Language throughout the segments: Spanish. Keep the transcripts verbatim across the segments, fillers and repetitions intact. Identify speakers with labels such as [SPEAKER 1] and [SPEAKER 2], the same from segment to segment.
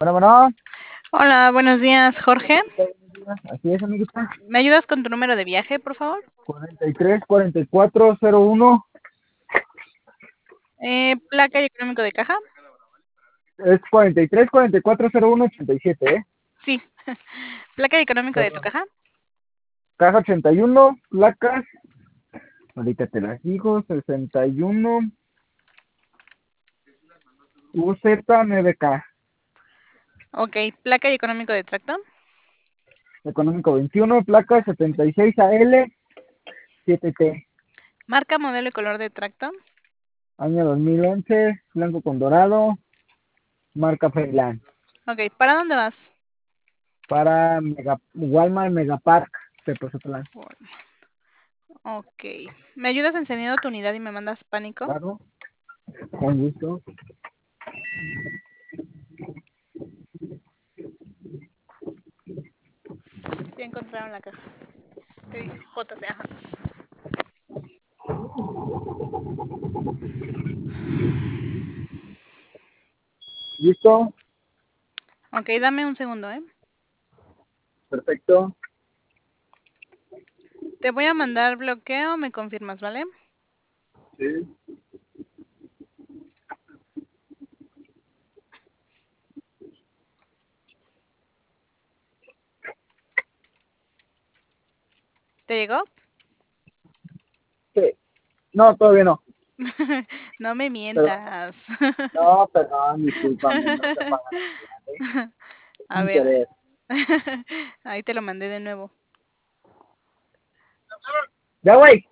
[SPEAKER 1] Bueno, bueno.
[SPEAKER 2] Hola, buenos días, Jorge.
[SPEAKER 1] Así es, amiguita.
[SPEAKER 2] ¿Me ayudas con tu número de viaje, por favor?
[SPEAKER 1] cuarenta y tres, cuarenta y cuatro, cero uno.
[SPEAKER 2] Eh, placa y económico de caja.
[SPEAKER 1] Es cuarenta y tres, cuarenta y cuatro, cero uno, ochenta y siete, ¿eh?
[SPEAKER 2] Sí. Placa y económico de tu
[SPEAKER 1] Perdón.
[SPEAKER 2] caja.
[SPEAKER 1] Caja ochenta y uno, placas. Ahorita te las digo. sesenta y uno. U Z nueve K.
[SPEAKER 2] Ok, placa y económico de tracto.
[SPEAKER 1] Económico veintiuno, placa setenta y seis A L siete T.
[SPEAKER 2] Marca, modelo y color de tracto.
[SPEAKER 1] Año dos mil once, blanco con dorado. Marca Freiland.
[SPEAKER 2] Ok, ¿para dónde vas?
[SPEAKER 1] Para Mega, Walmart Megapark de Pozotlán.
[SPEAKER 2] Ok. ¿Me ayudas encendiendo tu unidad y me mandas pánico?
[SPEAKER 1] Claro, con gusto.
[SPEAKER 2] Ya encontraron la caja. ¿Qué dice? J C, ajá.
[SPEAKER 1] ¿Listo?
[SPEAKER 2] Ok, dame un segundo, ¿eh?
[SPEAKER 1] Perfecto.
[SPEAKER 2] Te voy a mandar bloqueo, me confirmas, ¿vale?
[SPEAKER 1] Sí.
[SPEAKER 2] ¿Te llegó?
[SPEAKER 1] Sí. No, todavía no.
[SPEAKER 2] No me
[SPEAKER 1] Perdón.
[SPEAKER 2] mientas.
[SPEAKER 1] No, perdón, discúlpame, no se paga la ciudad, ¿eh?
[SPEAKER 2] A
[SPEAKER 1] Sin
[SPEAKER 2] ver.
[SPEAKER 1] querer.
[SPEAKER 2] Ahí te lo mandé de nuevo.
[SPEAKER 1] Ya, güey.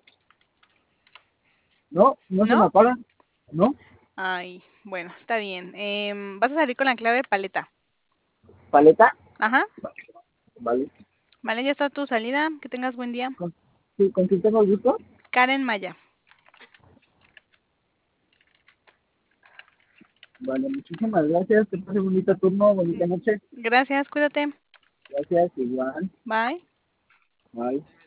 [SPEAKER 1] No, no se me
[SPEAKER 2] ¿No?
[SPEAKER 1] apaga. ¿No?
[SPEAKER 2] Ay, bueno, está bien. Em, vas a salir con la clave paleta.
[SPEAKER 1] ¿Paleta?
[SPEAKER 2] Ajá.
[SPEAKER 1] Vale.
[SPEAKER 2] Vale, ya está tu salida. Que tengas buen día.
[SPEAKER 1] ¿Con, sí, ¿con quién tengo el gusto?
[SPEAKER 2] Karen Maya.
[SPEAKER 1] Vale, muchísimas gracias. Que pase bonito turno, bonita noche.
[SPEAKER 2] Gracias, cuídate.
[SPEAKER 1] Gracias, igual.
[SPEAKER 2] Bye.
[SPEAKER 1] Bye.